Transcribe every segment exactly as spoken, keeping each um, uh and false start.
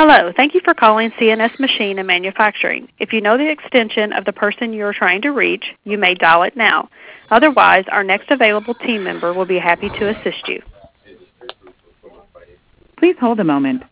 Hello, thank you for calling C N S Machine and Manufacturing. If you know the extension of the person you are trying to reach, you may dial it now. Otherwise, our next available team member will be happy to assist you. Please hold a moment.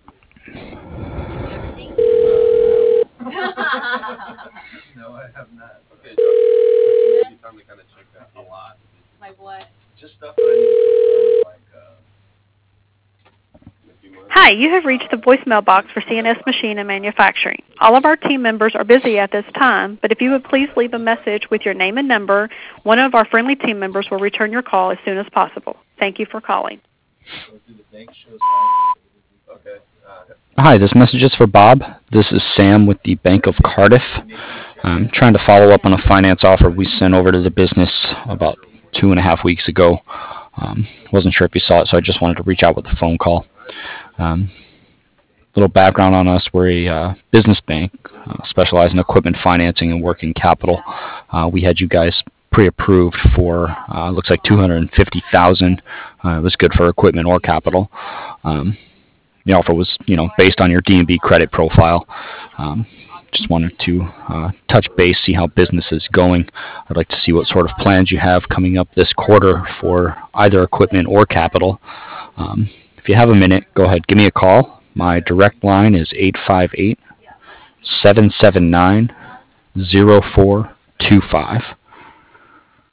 No, I have not. Okay, so give you time to kind of check that a lot. Like what? Just stuff that I need to confirm, like, uh, in a few months. Hi, you have reached the voicemail box for C N S Machine and Manufacturing. All of our team members are busy at this time, but if you would please leave a message with your name and number, one of our friendly team members will return your call as soon as possible. Thank you for calling. Go through the bank shows. Okay. Uh, Hi, this message is for Bob. This is Sam with the Bank of Cardiff. I'm trying to follow up on a finance offer we sent over to the business about two and a half weeks ago. Um, wasn't sure if you saw it, so I just wanted to reach out with a phone call. Um, little background on us: we're a uh, business bank, uh, specialized in equipment financing and working capital. Uh, we had you guys pre-approved for uh, looks like two hundred fifty thousand dollars. Uh, it was good for equipment or capital. Um, The offer was, you know, based on your D and B credit profile. Um, just wanted to uh, touch base, see how business is going. I'd like to see what sort of plans you have coming up this quarter for either equipment or capital. Um, if you have a minute, go ahead, give me a call. My direct line is eight five eight, seven seven nine, zero four two five.